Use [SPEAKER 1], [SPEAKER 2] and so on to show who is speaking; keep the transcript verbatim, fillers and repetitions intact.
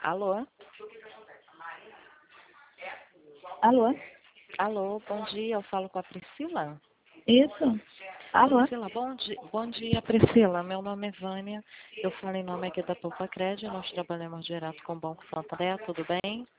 [SPEAKER 1] Alô?
[SPEAKER 2] Alô?
[SPEAKER 1] Alô, bom dia, eu falo com a Priscila?
[SPEAKER 2] Isso. Alô?
[SPEAKER 1] Priscila, bom dia, bom dia, Priscila. Meu nome é Vânia, eu falo em nome aqui da Poupa Crédito, nós trabalhamos direto com o Banco Santander, tudo bem?